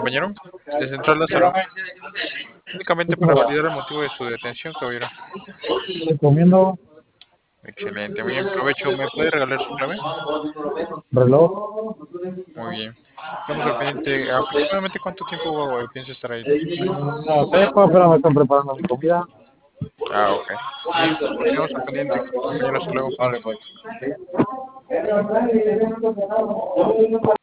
compañero. De Central Lázaro. Únicamente para validar el motivo de su detención, caballero. Recomiendo Excelente, muy bien, provecho. ¿Me puede regalar su clave? reloj. Muy bien. Estamos al pendiente. ¿Aproximadamente cuánto tiempo piensa estar ahí? No sé, pues, pero me están preparando mi comida. Ah, ok. Muy bien, pues quedamos al pendiente, compañero. Hasta luego. Vale, pues.